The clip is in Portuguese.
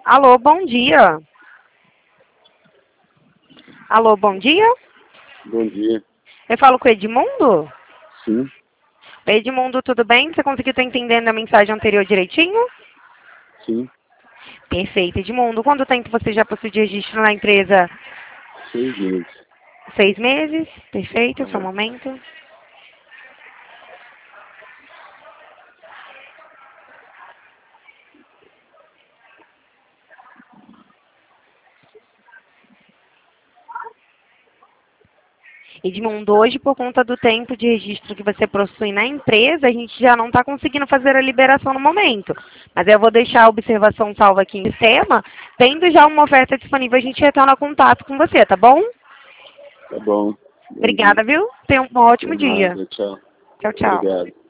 Alô, bom dia. Alô, bom dia. Bom dia. Eu falo com o Edmundo? Sim, Edmundo, tudo bem? Você conseguiu estar entendendo a mensagem anterior direitinho? sim. Perfeito, Edmundo. Quanto tempo você já possui de registro na empresa? 6 meses. 6 meses? Perfeito, só um Aham. momento. Edmundo, hoje, por conta do tempo de registro que você possui na empresa, a gente já não está conseguindo fazer a liberação no momento. Mas eu vou deixar a observação salva aqui em sistema. Tendo já uma oferta disponível, a gente retorna contato com você, tá bom? Tá bom. Bom dia. Obrigada, viu? Tenha um ótimo De dia. nada. Tchau. Tchau, tchau. Obrigado.